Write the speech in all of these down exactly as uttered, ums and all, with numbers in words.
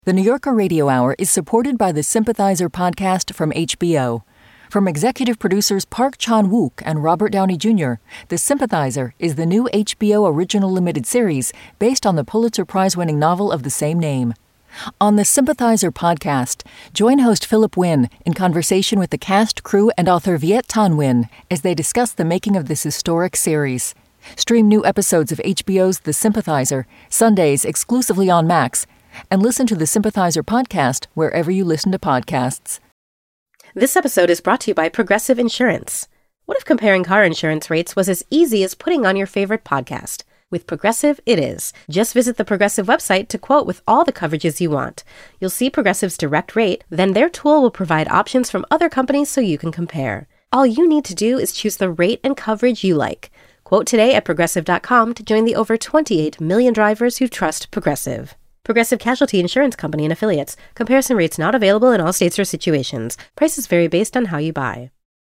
The New Yorker Radio Hour is supported by the Sympathizer podcast from H B O. From executive producers Park Chan-wook and Robert Downey Junior, The Sympathizer is the new H B O original limited series based on the Pulitzer Prize-winning novel of the same name. On the Sympathizer podcast, join host Philip Wynn in conversation with the cast, crew, and author Viet Thanh Nguyen as they discuss the making of this historic series. Stream new episodes of H B O's The Sympathizer, Sundays exclusively on Max, and listen to the Sympathizer podcast wherever you listen to podcasts. This episode is brought to you by Progressive Insurance. What if comparing car insurance rates was as easy as putting on your favorite podcast? With Progressive, it is. Just visit the Progressive website to quote with all the coverages you want. You'll see Progressive's direct rate, then their tool will provide options from other companies so you can compare. All you need to do is choose the rate and coverage you like. Quote today at Progressive dot com to join the over twenty-eight million drivers who trust Progressive. Progressive Casualty Insurance Company and Affiliates. Comparison rates not available in all states or situations. Prices vary based on how you buy.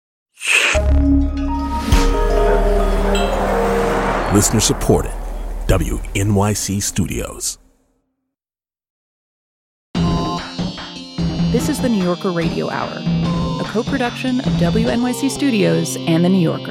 Listener supported. W N Y C Studios. This is the New Yorker Radio Hour, a co-production of W N Y C Studios and The New Yorker.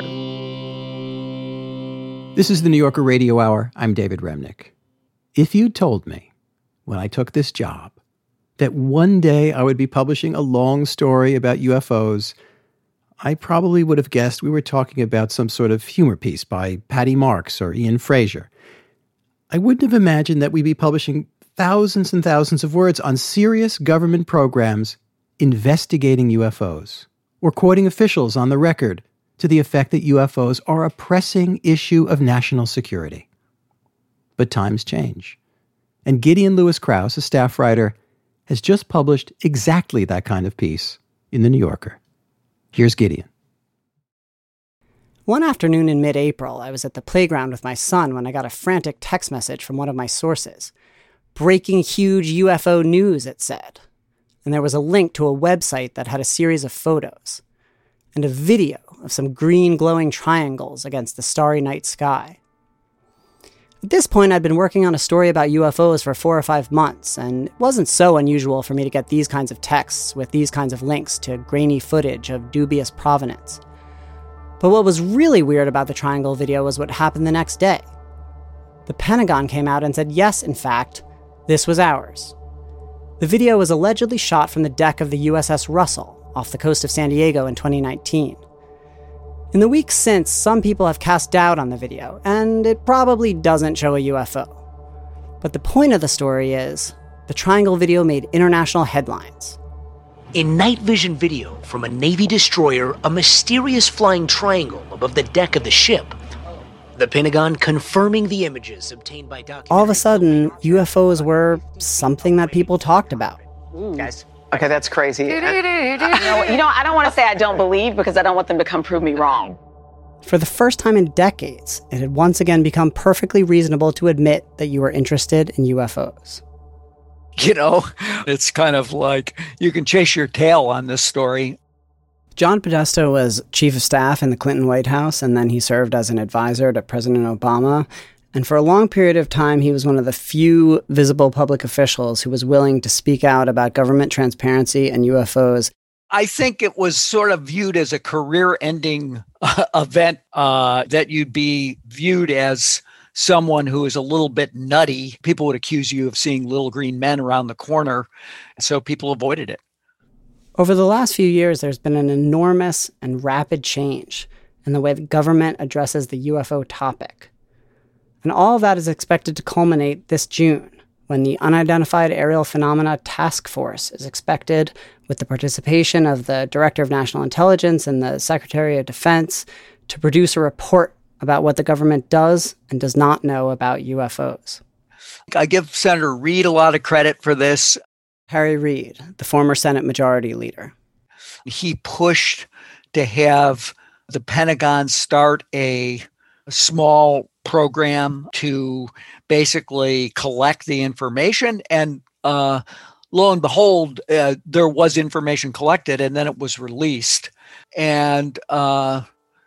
This is the New Yorker Radio Hour. I'm David Remnick. If you'd told me when I took this job that one day I would be publishing a long story about U F Os, I probably would have guessed we were talking about some sort of humor piece by Patty Marks or Ian Fraser. I wouldn't have imagined that we'd be publishing thousands and thousands of words on serious government programs investigating U F Os, or quoting officials on the record to the effect that U F Os are a pressing issue of national security. But times change. And Gideon Lewis Krause, a staff writer, has just published exactly that kind of piece in The New Yorker. Here's Gideon. One afternoon in mid-April, I was at the playground with my son when I got a frantic text message from one of my sources. Breaking huge U F O news, it said. And there was a link to a website that had a series of photos and a video of some green glowing triangles against the starry night sky. At this point, I'd been working on a story about U F Os for four or five months, and it wasn't so unusual for me to get these kinds of texts with these kinds of links to grainy footage of dubious provenance. But what was really weird about the triangle video was what happened the next day. The Pentagon came out and said, yes, in fact, this was ours. The video was allegedly shot from the deck of the U S S Russell off the coast of San Diego in twenty nineteen. In the weeks since, some people have cast doubt on the video, and it probably doesn't show a U F O. But the point of the story is, the triangle video made international headlines. In night vision video from a Navy destroyer, a mysterious flying triangle above the deck of the ship. The Pentagon confirming the images obtained by documents. All of a sudden, U F Os were something that people talked about. Ooh. Guys, okay, that's crazy. I, I, you know, I don't want to say I don't believe because I don't want them to come prove me wrong. For the first time in decades, it had once again become perfectly reasonable to admit that you were interested in U F Os. You know, it's kind of like you can chase your tail on this story. John Podesta was chief of staff in the Clinton White House, and then he served as an advisor to President Obama. And for a long period of time, he was one of the few visible public officials who was willing to speak out about government transparency and U F Os. I think it was sort of viewed as a career-ending uh, event, uh, that you'd be viewed as someone who is a little bit nutty. People would accuse you of seeing little green men around the corner, so people avoided it. Over the last few years, there's been an enormous and rapid change in the way the government addresses the U F O topic. And all of that is expected to culminate this June, when the Unidentified Aerial Phenomena Task Force is expected, with the participation of the Director of National Intelligence and the Secretary of Defense, to produce a report about what the government does and does not know about U F Os. I give Senator Reid a lot of credit for this. Harry Reid, the former Senate Majority Leader. He pushed to have the Pentagon start a small program to basically collect the information. And uh, lo and behold, uh, there was information collected and then it was released. And uh,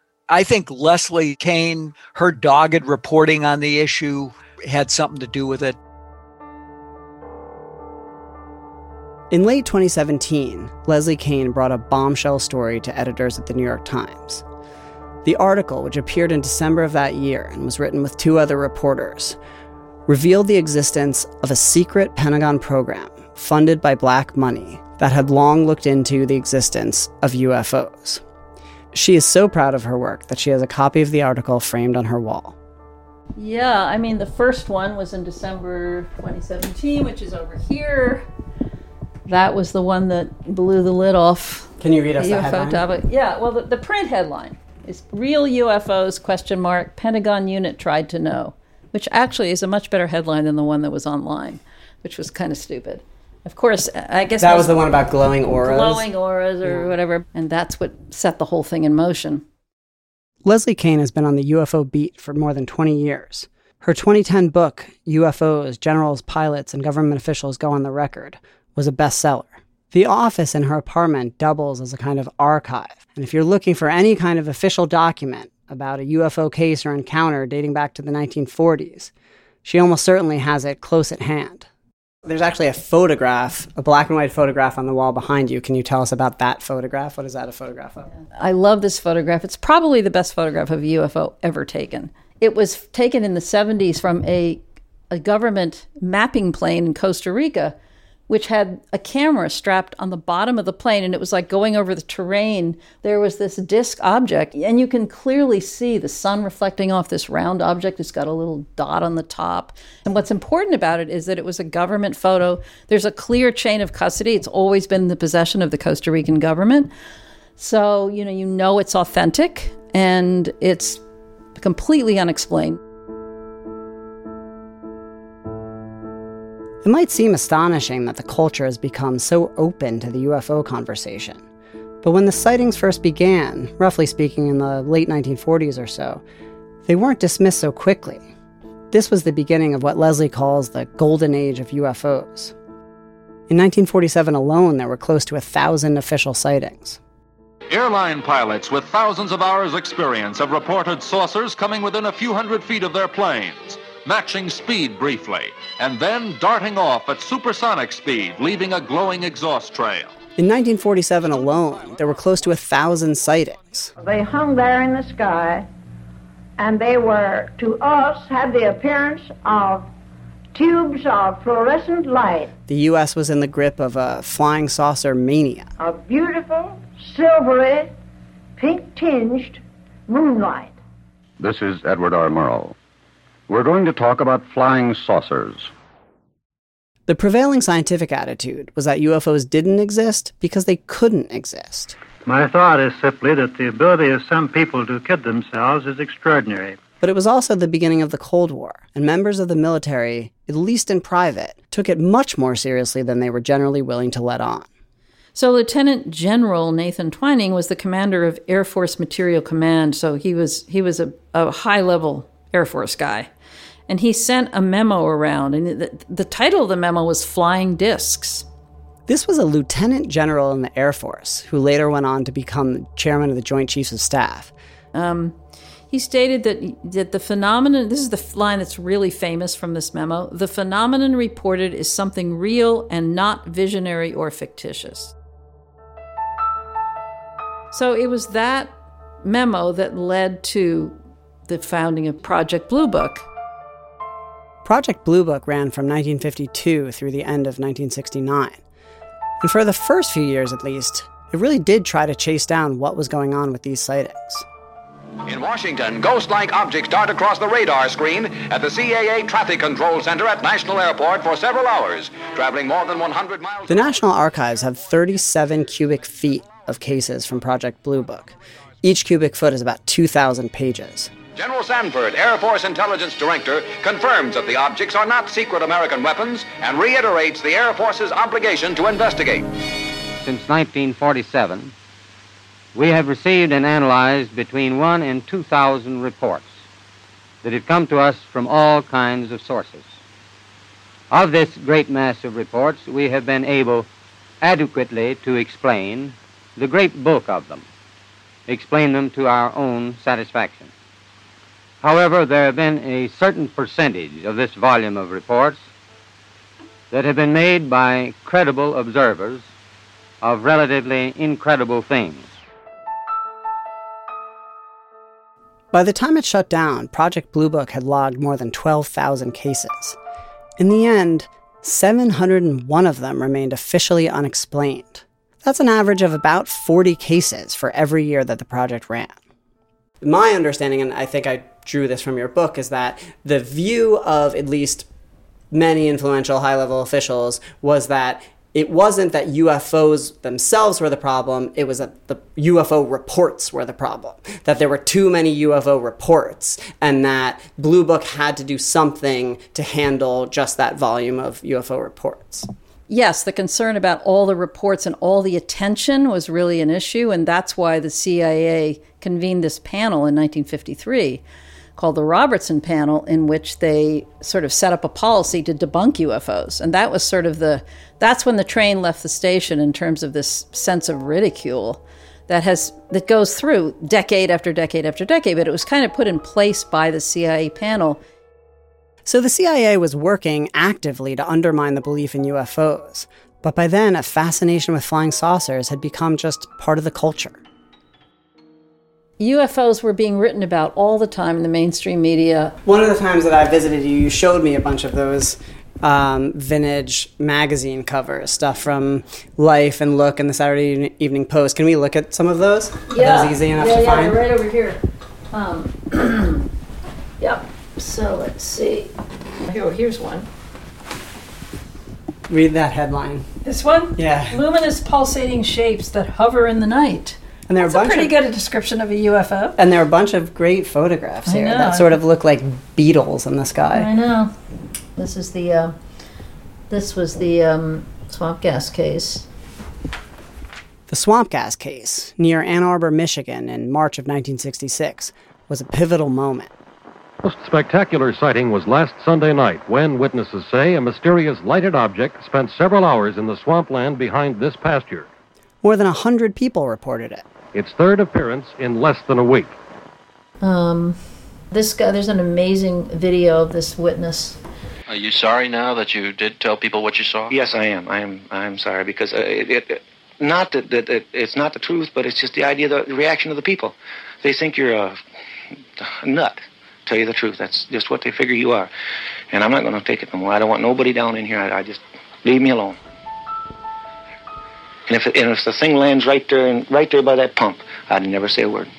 I think Leslie Kean, her dogged reporting on the issue had something to do with it. In late twenty seventeen, Leslie Kean brought a bombshell story to editors at the New York Times. The article, which appeared in December of that year and was written with two other reporters, revealed the existence of a secret Pentagon program funded by black money that had long looked into the existence of U F Os. She is so proud of her work that she has a copy of the article framed on her wall. Yeah, I mean, the first one was in December twenty seventeen, which is over here. That was the one that blew the lid off. Can you read us the the U F O headline? topic. Yeah, well, the, the print headline is Real U F Os, question mark, Pentagon unit tried to know, which actually is a much better headline than the one that was online, which was kind of stupid. Of course, I guess... That was the one about glowing auras? Glowing auras or yeah. whatever, and that's what set the whole thing in motion. Leslie Kean has been on the U F O beat for more than twenty years. Her twenty ten book, U F Os, Generals, Pilots, and Government Officials Go on the Record, was a bestseller. The office in her apartment doubles as a kind of archive, and if you're looking for any kind of official document about a U F O case or encounter dating back to the nineteen forties, she almost certainly has it close at hand. There's actually a photograph, a black and white photograph on the wall behind you. Can you tell us about that photograph? What is that a photograph of? I love this photograph. It's probably the best photograph of a U F O ever taken. It was taken in the seventies from a, a government mapping plane in Costa Rica, which had a camera strapped on the bottom of the plane, and it was like going over the terrain. There was this disc object, and you can clearly see the sun reflecting off this round object. It's got a little dot on the top. And what's important about it is that it was a government photo. There's a clear chain of custody. It's always been in the possession of the Costa Rican government. So, you know, you know it's authentic, and it's completely unexplained. It might seem astonishing that the culture has become so open to the U F O conversation. But when the sightings first began, roughly speaking in the late nineteen forties or so, they weren't dismissed so quickly. This was the beginning of what Leslie calls the golden age of U F Os. In nineteen forty-seven alone, there were close to a thousand official sightings. Airline pilots with thousands of hours' experience have reported saucers coming within a few hundred feet of their planes, matching speed briefly, and then darting off at supersonic speed, leaving a glowing exhaust trail. In nineteen forty-seven alone, there were close to a thousand sightings. They hung there in the sky, and they were, to us, had the appearance of tubes of fluorescent light. The U S was in the grip of a flying saucer mania. A beautiful, silvery, pink-tinged moonlight. This is Edward R. Murrow. We're going to talk about flying saucers. The prevailing scientific attitude was that U F Os didn't exist because they couldn't exist. My thought is simply that the ability of some people to kid themselves is extraordinary. But it was also the beginning of the Cold War, and members of the military, at least in private, took it much more seriously than they were generally willing to let on. So Lieutenant General Nathan Twining was the commander of Air Force Material Command, so he was he was a, a high-level Air Force guy. And he sent a memo around, and the, the title of the memo was Flying Discs. This was a lieutenant general in the Air Force, who later went on to become the chairman of the Joint Chiefs of Staff. Um, he stated that, that the phenomenon, this is the line that's really famous from this memo, the phenomenon reported is something real and not visionary or fictitious. So it was that memo that led to the founding of Project Blue Book. Project Blue Book ran from nineteen fifty-two through the end of nineteen sixty-nine. And for the first few years, at least, it really did try to chase down what was going on with these sightings. In Washington, ghost-like objects dart across the radar screen at the C A A Traffic Control Center at National Airport for several hours, traveling more than one hundred miles. The National Archives have thirty-seven cubic feet of cases from Project Blue Book. Each cubic foot is about two thousand pages. General Sanford, Air Force Intelligence Director, confirms that the objects are not secret American weapons and reiterates the Air Force's obligation to investigate. Since nineteen forty-seven, we have received and analyzed between one and two thousand reports that have come to us from all kinds of sources. Of this great mass of reports, we have been able adequately to explain the great bulk of them, explain them to our own satisfaction. However, there have been a certain percentage of this volume of reports that have been made by credible observers of relatively incredible things. By the time it shut down, Project Blue Book had logged more than twelve thousand cases. In the end, seven hundred one of them remained officially unexplained. That's an average of about forty cases for every year that the project ran. My understanding, and I think I drew this from your book, is that the view of at least many influential high-level officials was that it wasn't that U F Os themselves were the problem, it was that the U F O reports were the problem. That there were too many U F O reports, and that Blue Book had to do something to handle just that volume of U F O reports. Yes, the concern about all the reports and all the attention was really an issue, and that's why the C I A convened this panel in nineteen fifty-three called the Robertson Panel, in which they sort of set up a policy to debunk U F Os. And that was sort of the, that's when the train left the station in terms of this sense of ridicule that has, that goes through decade after decade after decade, but it was kind of put in place by the C I A panel. So the C I A was working actively to undermine the belief in U F Os. But by then, a fascination with flying saucers had become just part of the culture. U F Os were being written about all the time in the mainstream media. One of the times that I visited you, you showed me a bunch of those um, vintage magazine covers, stuff from Life and Look and the Saturday Evening Post. Can we look at some of those? Yeah. Are those easy enough yeah, to yeah, find? Yeah, right over here. Um, yep. So let's see. Here, here's one. Read that headline. This one? Yeah. Luminous pulsating shapes that hover in the night. And there are That's a bunch a pretty of, good description of a U F O. And there are a bunch of great photographs I here know. that sort of look like beetles in the sky. I know. This is the, uh, this was the um, swamp gas case. The swamp gas case near Ann Arbor, Michigan in March of nineteen sixty-six was a pivotal moment. The most spectacular sighting was last Sunday night when, witnesses say, a mysterious lighted object spent several hours in the swampland behind this pasture. More than one hundred people reported it. Its third appearance in less than a week. Um, this guy, there's an amazing video of this witness. Are you sorry now that you did tell people what you saw? Yes, I am. I am. I am sorry because uh, it, it, it, not that, that it, it's not the truth, but it's just the idea, the reaction of the people. They think you're a, a nut. Tell you the truth, that's just what they figure you are, and I'm not going to take it no more. I don't want nobody down in here. I, I just leave me alone. And if it, and if the thing lands right there and right there by that pump, I'd never say a word.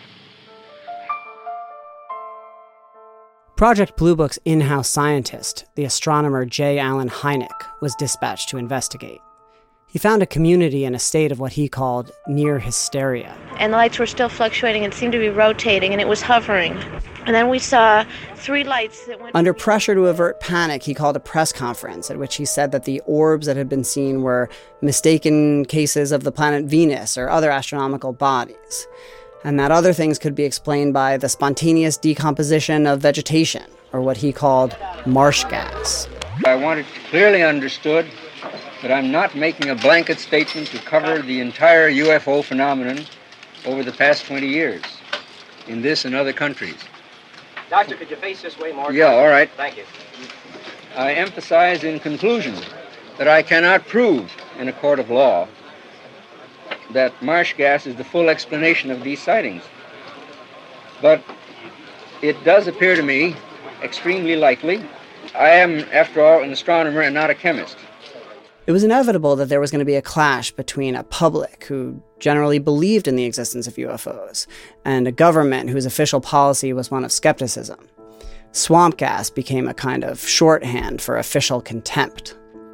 Project Blue Book's in-house scientist, the astronomer J. Allen Hynek, was dispatched to investigate. He found a community in a state of what he called near hysteria. And the lights were still fluctuating and seemed to be rotating, and it was hovering. And then we saw three lights that went... Under pressure to avert panic, he called a press conference at which he said that the orbs that had been seen were mistaken cases of the planet Venus or other astronomical bodies, and that other things could be explained by the spontaneous decomposition of vegetation, or what he called marsh gas. I want it clearly understood that I'm not making a blanket statement to cover the entire U F O phenomenon over the past twenty years in this and other countries. Doctor, could you face this way more? Yeah, all right. Thank you. I emphasize in conclusion that I cannot prove in a court of law that marsh gas is the full explanation of these sightings. But it does appear to me extremely likely. I am, after all, an astronomer and not a chemist. It was inevitable that there was going to be a clash between a public who generally believed in the existence of U F Os and a government whose official policy was one of skepticism. Swamp gas became a kind of shorthand for official contempt.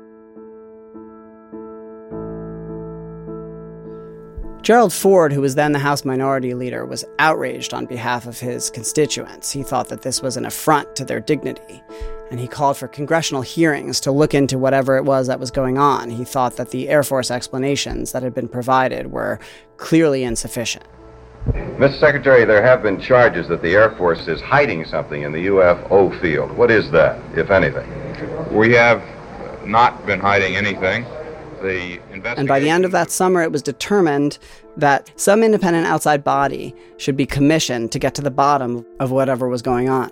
Gerald Ford, who was then the House Minority Leader, was outraged on behalf of his constituents. He thought that this was an affront to their dignity, and he called for congressional hearings to look into whatever it was that was going on. He thought that the Air Force explanations that had been provided were clearly insufficient. Mister Secretary, there have been charges that the Air Force is hiding something in the U F O field. What is that, if anything? We have not been hiding anything. The and by the end of that summer, it was determined that some independent outside body should be commissioned to get to the bottom of whatever was going on.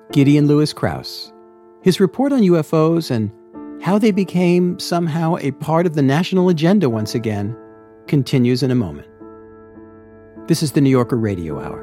Gideon Lewis Krause. His report on U F Os and how they became somehow a part of the national agenda once again continues in a moment. This is the New Yorker Radio Hour.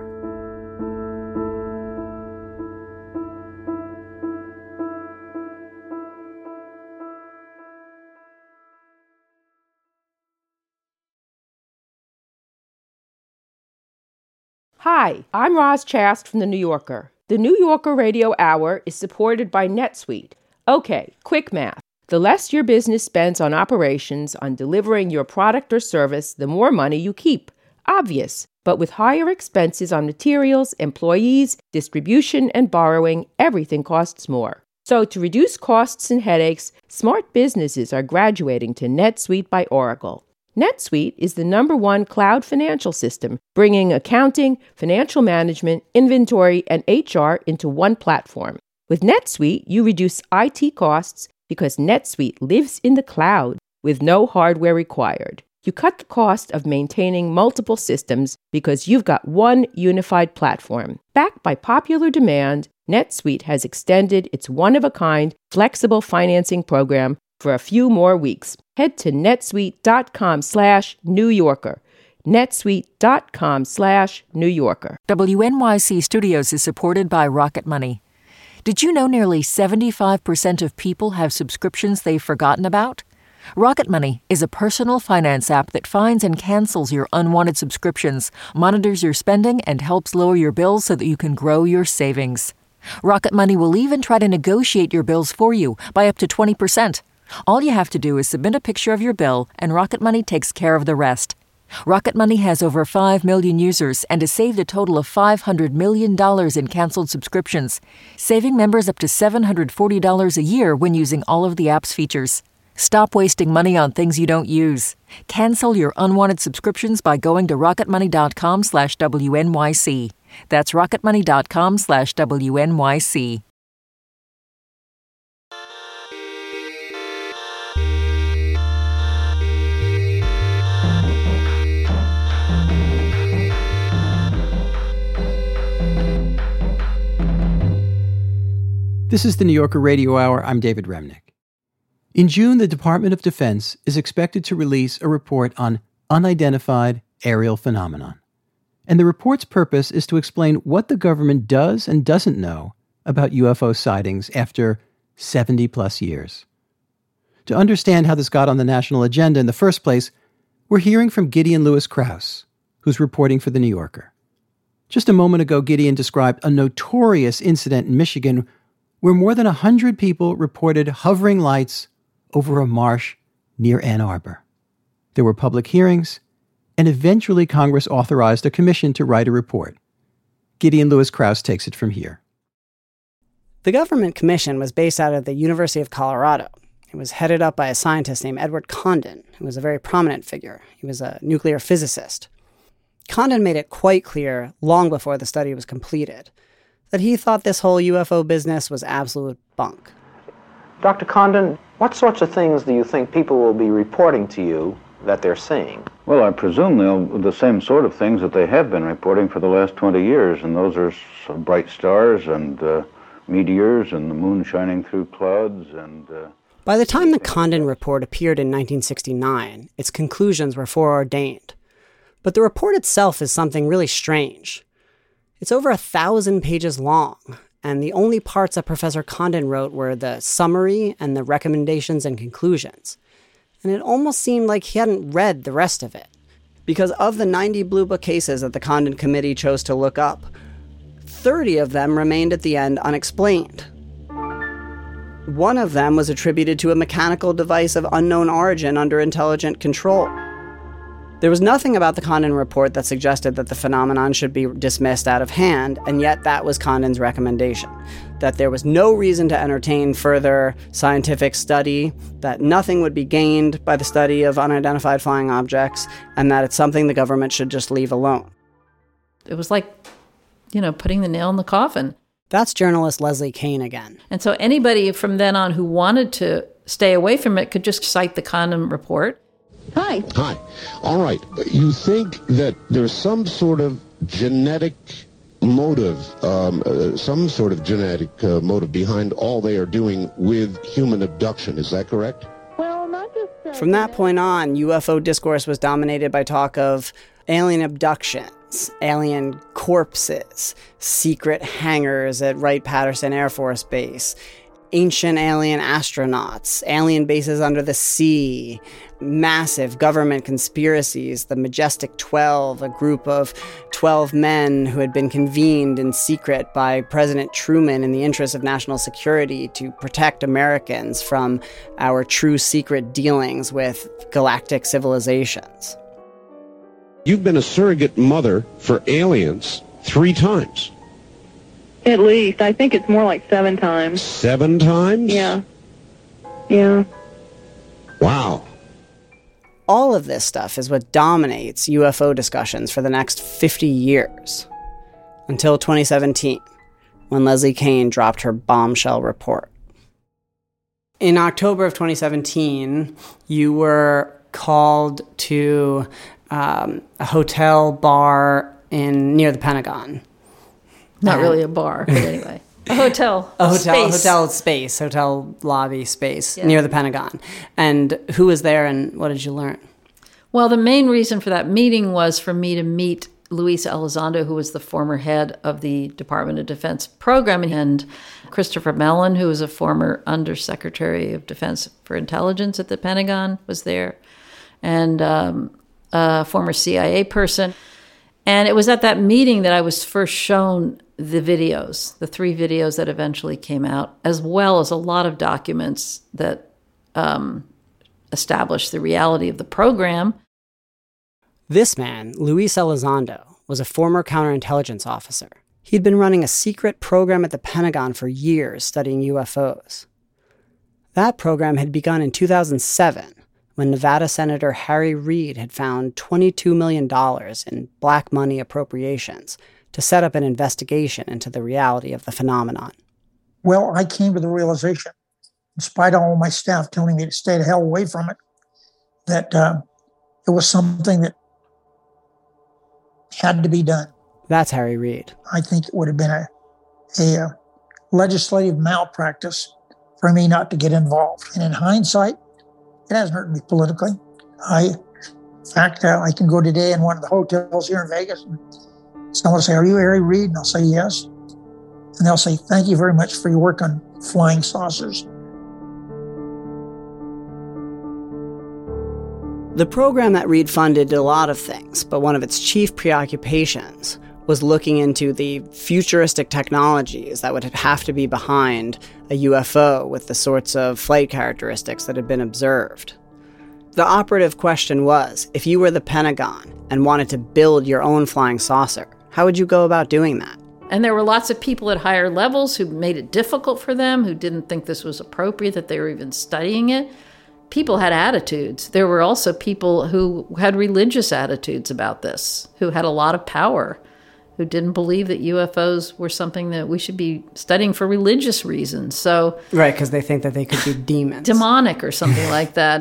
Hi, I'm Roz Chast from The New Yorker. The New Yorker Radio Hour is supported by NetSuite. Okay, quick math. The less your business spends on operations, on delivering your product or service, the more money you keep. Obvious. But with higher expenses on materials, employees, distribution, and borrowing, everything costs more. So to reduce costs and headaches, smart businesses are graduating to NetSuite by Oracle. NetSuite is the number one cloud financial system, bringing accounting, financial management, inventory, and H R into one platform. With NetSuite, you reduce I T costs because NetSuite lives in the cloud with no hardware required. You cut the cost of maintaining multiple systems because you've got one unified platform. Backed by popular demand, NetSuite has extended its one-of-a-kind flexible financing program for a few more weeks. Head to netsuite.com slash New Yorker. netsuite.com slash New Yorker. W N Y C Studios is supported by Rocket Money. Did you know nearly seventy-five percent of people have subscriptions they've forgotten about? Rocket Money is a personal finance app that finds and cancels your unwanted subscriptions, monitors your spending, and helps lower your bills so that you can grow your savings. Rocket Money will even try to negotiate your bills for you by up to twenty percent. All you have to do is submit a picture of your bill, and Rocket Money takes care of the rest. Rocket Money has over five million users and has saved a total of five hundred million dollars in canceled subscriptions, saving members up to seven hundred forty dollars a year when using all of the app's features. Stop wasting money on things you don't use. Cancel your unwanted subscriptions by going to rocketmoney.com slash WNYC. That's rocketmoney.com slash WNYC. This is the New Yorker Radio Hour. I'm David Remnick. In June, the Department of Defense is expected to release a report on unidentified aerial phenomenon. And the report's purpose is to explain what the government does and doesn't know about U F O sightings after seventy plus years. To understand how this got on the national agenda in the first place, we're hearing from Gideon Lewis Krause, who's reporting for The New Yorker. Just a moment ago, Gideon described a notorious incident in Michigan where more than one hundred people reported hovering lights over a marsh near Ann Arbor. There were public hearings, and eventually Congress authorized a commission to write a report. Gideon Lewis Krause takes it from here. The government commission was based out of the University of Colorado. It was headed up by a scientist named Edward Condon, who was a very prominent figure. He was a nuclear physicist. Condon made it quite clear, long before the study was completed, that he thought this whole U F O business was absolute bunk. Doctor Condon, what sorts of things do you think people will be reporting to you that they're seeing? Well, I presume they'll the same sort of things that they have been reporting for the last twenty years, and those are some bright stars and uh, meteors and the moon shining through clouds and... Uh, By the time the Condon report appeared in nineteen sixty-nine, its conclusions were foreordained. But the report itself is something really strange. It's over a thousand pages long, and the only parts that Professor Condon wrote were the summary and the recommendations and conclusions. And it almost seemed like he hadn't read the rest of it. Because of the ninety Blue Book cases that the Condon Committee chose to look up, thirty of them remained at the end unexplained. One of them was attributed to a mechanical device of unknown origin under intelligent control. There was nothing about the Condon report that suggested that the phenomenon should be dismissed out of hand, and yet that was Condon's recommendation, that there was no reason to entertain further scientific study, that nothing would be gained by the study of unidentified flying objects, and that it's something the government should just leave alone. It was like, you know, putting the nail in the coffin. That's journalist Leslie Kean again. And so anybody from then on who wanted to stay away from it could just cite the Condon report. Hi. Hi. All right. You think that there's some sort of genetic motive, um, uh, some sort of genetic uh, motive behind all they are doing with human abduction. Is that correct? From that point on, U F O discourse was dominated by talk of alien abductions, alien corpses, secret hangars at Wright-Patterson Air Force Base, ancient alien astronauts, alien bases under the sea, massive government conspiracies, the Majestic twelve, a group of twelve men who had been convened in secret by President Truman in the interest of national security to protect Americans from our true secret dealings with galactic civilizations. You've been a surrogate mother for aliens three times. At least. I think it's more like seven times. Seven times? Yeah. Yeah. Wow. All of this stuff is what dominates U F O discussions for the next fifty years. Until twenty seventeen, when Leslie Kean dropped her bombshell report. In October of twenty seventeen, you were called to um, a hotel bar in near the Pentagon. Not really a bar, but anyway. A hotel. A hotel, space. hotel space, hotel lobby space Yeah. near the Pentagon. And who was there and what did you learn? Well, the main reason for that meeting was for me to meet Luis Elizondo, who was the former head of the Department of Defense program, and Christopher Mellon, who was a former Undersecretary of Defense for Intelligence at the Pentagon, was there, and um, a former C I A person. And it was at that meeting that I was first shown the videos, the three videos that eventually came out, as well as a lot of documents that um, established the reality of the program. This man, Luis Elizondo, was a former counterintelligence officer. He'd been running a secret program at the Pentagon for years studying U F Os. That program had begun in two thousand seven, when Nevada Senator Harry Reid had found twenty-two million dollars in black money appropriations to set up an investigation into the reality of the phenomenon. Well, I came to the realization, despite all my staff telling me to stay the hell away from it, that uh, it was something that had to be done. That's Harry Reid. I think it would have been a, a, a legislative malpractice for me not to get involved. And in hindsight, it hasn't hurt me politically. I, in fact, uh, I can go today in one of the hotels here in Vegas and someone will say, "Are you Harry Reid?" And I'll say, "Yes." And they'll say, "Thank you very much for your work on flying saucers." The program that Reid funded did a lot of things, but one of its chief preoccupations was looking into the futuristic technologies that would have to be behind a U F O with the sorts of flight characteristics that had been observed. The operative question was, if you were the Pentagon and wanted to build your own flying saucer, how would you go about doing that? And there were lots of people at higher levels who made it difficult for them, who didn't think this was appropriate, that they were even studying it. People had attitudes. There were also people who had religious attitudes about this, who had a lot of power, who didn't believe that U F Os were something that we should be studying for religious reasons. So, right, because they think that they could be demons. Demonic or something like that.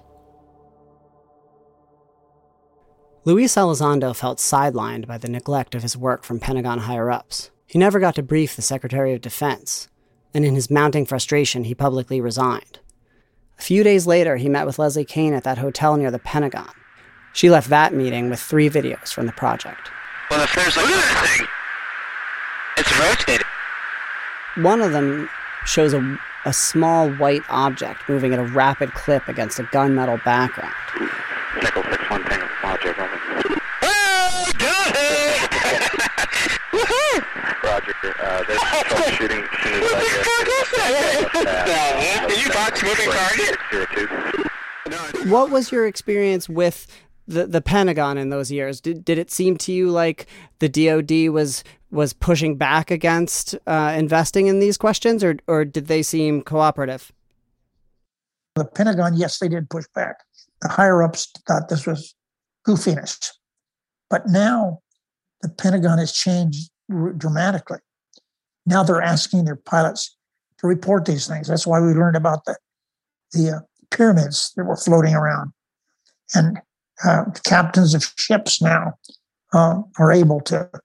Luis Elizondo felt sidelined by the neglect of his work from Pentagon higher-ups. He never got to brief the Secretary of Defense, and in his mounting frustration, he publicly resigned. A few days later, he met with Leslie Kean at that hotel near the Pentagon. She left that meeting with three videos from the project. Well, if there's a look at this thing, it's rotating. One of them shows a, a small white object moving at a rapid clip against a gunmetal background. Nickel six one Tango Roger, over. Oh, got it! Woohoo! Roger, uh, there's troubleshooting as soon as I get. Are you box moving target? What was your experience with the the Pentagon in those years? Did did it seem to you like the D O D was was pushing back against uh, investing in these questions, or or did they seem cooperative? The Pentagon, yes, they did push back. The higher-ups thought this was goofiness. But now the Pentagon has changed r- dramatically. Now they're asking their pilots to report these things. That's why we learned about the, the uh, pyramids that were floating around. And uh, captains of ships now uh, are able to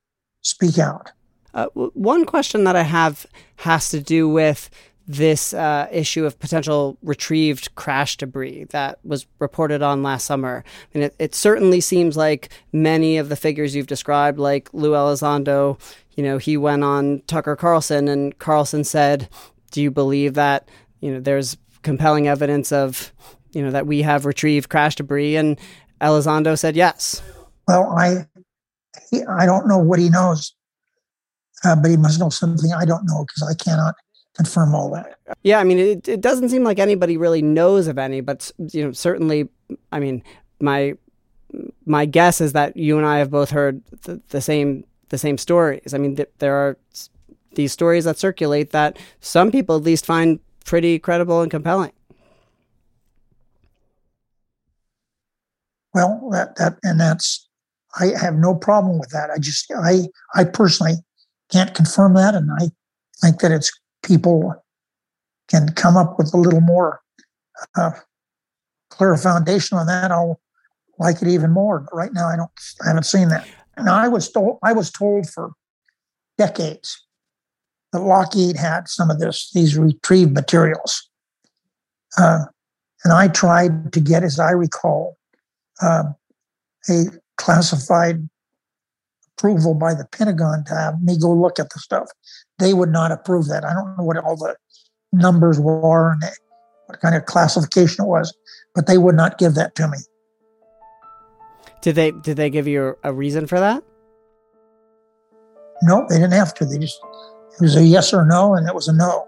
speak out. Uh, one question that I have has to do with this uh, issue of potential retrieved crash debris that was reported on last summer. I mean, it, it certainly seems like many of the figures you've described, like Lou Elizondo, you know, he went on Tucker Carlson, and Carlson said, do you believe that, you know, there's compelling evidence of, you know, that we have retrieved crash debris? And Elizondo said yes. Well, I, he, I don't know what he knows, uh, but he must know something I don't know, because I cannot confirm all that. Yeah, I mean, it, it doesn't seem like anybody really knows of any, but, you know, certainly, I mean, my my guess is that you and I have both heard the, the same the same stories. I mean, th- there are these stories that circulate that some people at least find pretty credible and compelling. Well, that that and that's I have no problem with that. I just I I personally can't confirm that, and I think that it's people can come up with a little more uh, clear foundation on that. I'll like it even more. But right now, I don't. I haven't seen that. And I was told. I was told for decades that Lockheed had some of this these retrieved materials, uh, and I tried to get, as I recall, uh, a classified approval by the Pentagon to have me go look at the stuff. They would not approve that. I don't know what all the numbers were and what kind of classification it was, but they would not give that to me. Did they did they give you a reason for that? No, they didn't have to. They just, it was a yes or no, and it was a no.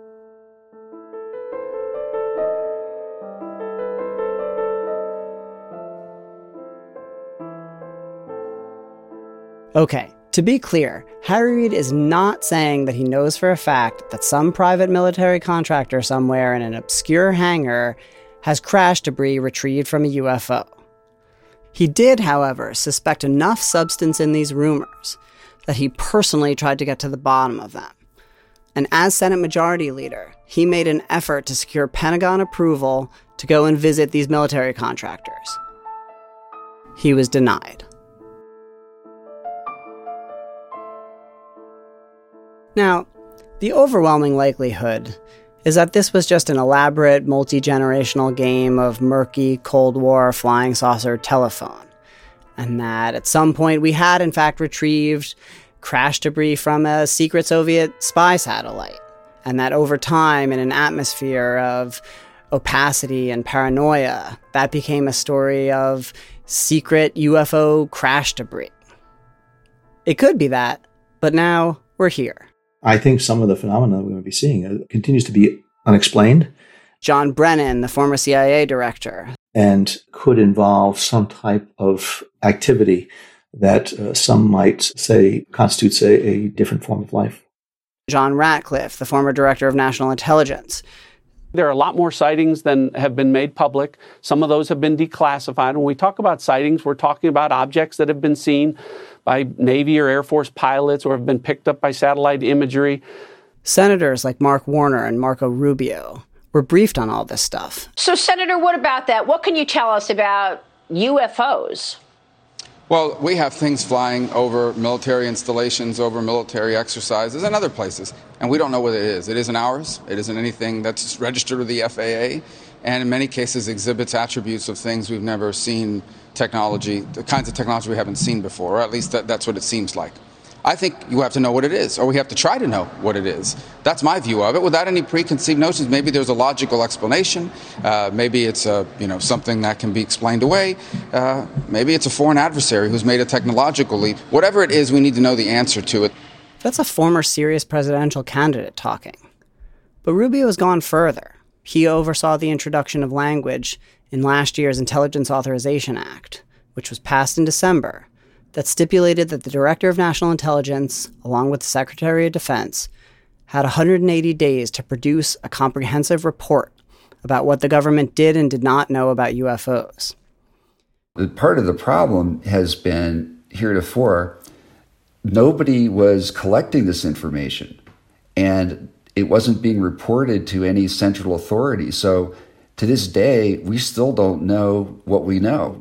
Okay, to be clear, Harry Reid is not saying that he knows for a fact that some private military contractor somewhere in an obscure hangar has crash debris retrieved from a U F O. He did, however, suspect enough substance in these rumors that he personally tried to get to the bottom of them. And as Senate Majority Leader, he made an effort to secure Pentagon approval to go and visit these military contractors. He was denied. Now, the overwhelming likelihood is that this was just an elaborate, multi-generational game of murky Cold War flying saucer telephone, and that at some point we had, in fact, retrieved crash debris from a secret Soviet spy satellite, and that over time, in an atmosphere of opacity and paranoia, that became a story of secret U F O crash debris. It could be that, but now we're here. I think some of the phenomena we're going to be seeing continues to be unexplained. John Brennan, the former C I A director. And could involve some type of activity that uh, some might say constitutes a, a different form of life. John Ratcliffe, the former director of national intelligence. There are a lot more sightings than have been made public. Some of those have been declassified. When we talk about sightings, we're talking about objects that have been seen by Navy or Air Force pilots or have been picked up by satellite imagery. Senators like Mark Warner and Marco Rubio were briefed on all this stuff. So, Senator, what about that? What can you tell us about U F Os? Well, we have things flying over military installations, over military exercises, and other places, and we don't know what it is. It isn't ours. It isn't anything that's registered with the F A A, and in many cases exhibits attributes of things we've never seen, technology, the kinds of technology we haven't seen before, or at least that, that's what it seems like. I think you have to know what it is, or we have to try to know what it is. That's my view of it, without any preconceived notions. Maybe there's a logical explanation. Uh, maybe it's a, you know, something that can be explained away. Uh, maybe it's a foreign adversary who's made a technological leap. Whatever it is, we need to know the answer to it. That's a former serious presidential candidate talking. But Rubio has gone further. He oversaw the introduction of language in last year's Intelligence Authorization Act, which was passed in December, that stipulated that the Director of National Intelligence, along with the Secretary of Defense, had one hundred eighty days to produce a comprehensive report about what the government did and did not know about U F Os. Part of the problem has been, heretofore, nobody was collecting this information, and it wasn't being reported to any central authority. So to this day, we still don't know what we know.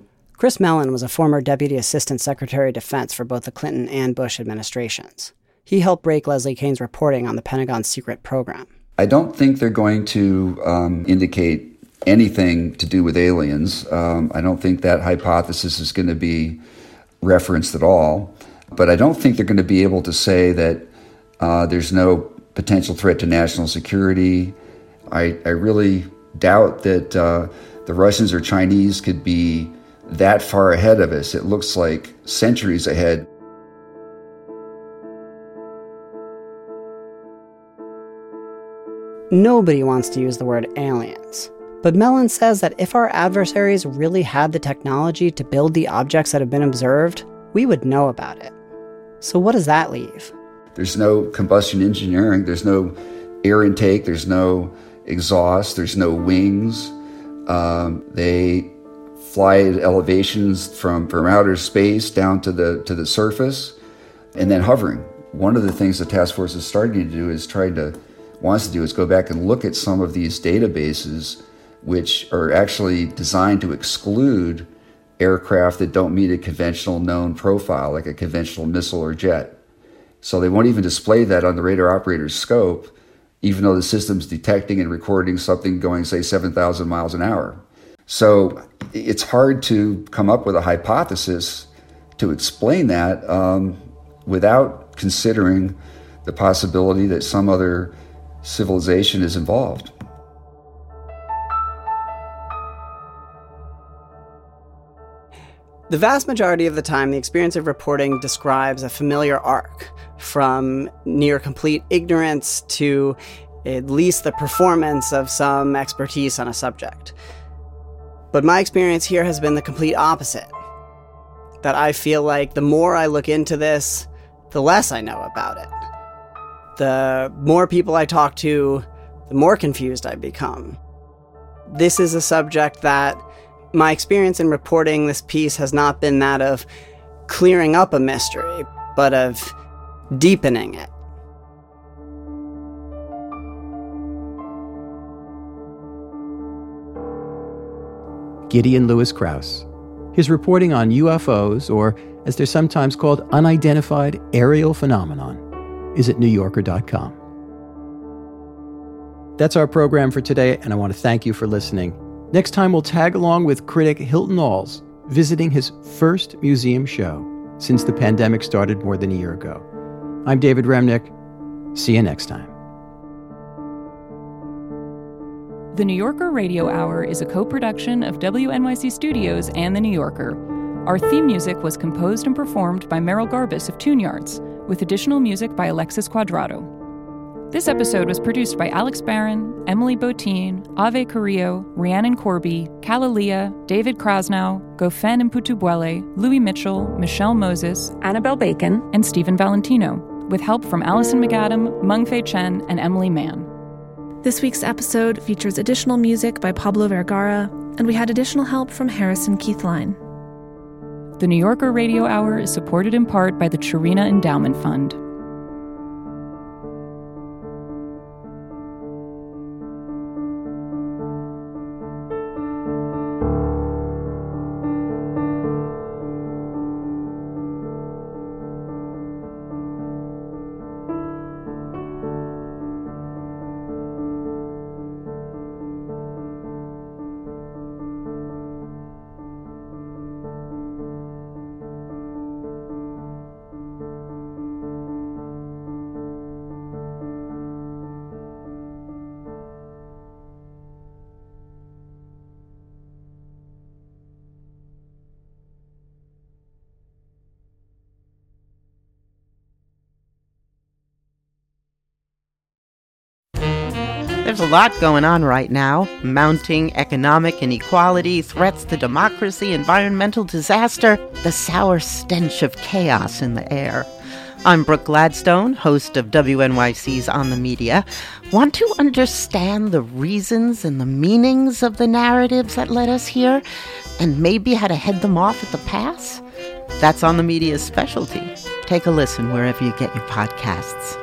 Chris Mellon was a former Deputy Assistant Secretary of Defense for both the Clinton and Bush administrations. He helped break Leslie Kean's reporting on the Pentagon's secret program. I don't think they're going to um, indicate anything to do with aliens. Um, I don't think that hypothesis is going to be referenced at all. But I don't think they're going to be able to say that uh, there's no potential threat to national security. I, I really doubt that uh, the Russians or Chinese could be that far ahead of us. It looks like centuries ahead. Nobody wants to use the word aliens. But Mellon says that if our adversaries really had the technology to build the objects that have been observed, we would know about it. So what does that leave? There's no combustion engineering, there's no air intake, there's no exhaust, there's no wings. Um, they fly at elevations from, from outer space down to the to the surface, and then hovering. One of the things the task force is starting to do is try to wants to do is go back and look at some of these databases which are actually designed to exclude aircraft that don't meet a conventional known profile, like a conventional missile or jet. So they won't even display that on the radar operator's scope, even though the system's detecting and recording something going, say, seven thousand miles an hour. So it's hard to come up with a hypothesis to explain that um, without considering the possibility that some other civilization is involved. The vast majority of the time, the experience of reporting describes a familiar arc, from near complete ignorance to at least the performance of some expertise on a subject. But my experience here has been the complete opposite. That I feel like the more I look into this, the less I know about it. The more people I talk to, the more confused I become. This is a subject that my experience in reporting this piece has not been that of clearing up a mystery, but of deepening it. Gideon Lewis Krause. His reporting on U F Os, or as they're sometimes called, unidentified aerial phenomenon, is at new yorker dot com. That's our program for today, and I want to thank you for listening. Next time, we'll tag along with critic Hilton Alls, visiting his first museum show since the pandemic started more than a year ago. I'm David Remnick. See you next time. The New Yorker Radio Hour is a co-production of W N Y C Studios and The New Yorker. Our theme music was composed and performed by Merrill Garbus of Tune Yards, with additional music by Alexis Quadrado. This episode was produced by Alex Barron, Emily Botine, Ave Carrillo, Rhiannon Corby, Kalalia, David Krasnow, Gofen Mputubwele, Louis Mitchell, Michelle Moses, Annabelle Bacon, and Stephen Valentino, with help from Allison McAdam, Meng-Fei Chen, and Emily Mann. This week's episode features additional music by Pablo Vergara, and we had additional help from Harrison Keithline. The New Yorker Radio Hour is supported in part by the Chirina Endowment Fund. There's a lot going on right now. Mounting economic inequality, threats to democracy, environmental disaster, the sour stench of chaos in the air. I'm Brooke Gladstone, host of W N Y C's On the Media. Want to understand the reasons and the meanings of the narratives that led us here, and maybe how to head them off at the pass? That's On the Media's specialty. Take a listen wherever you get your podcasts.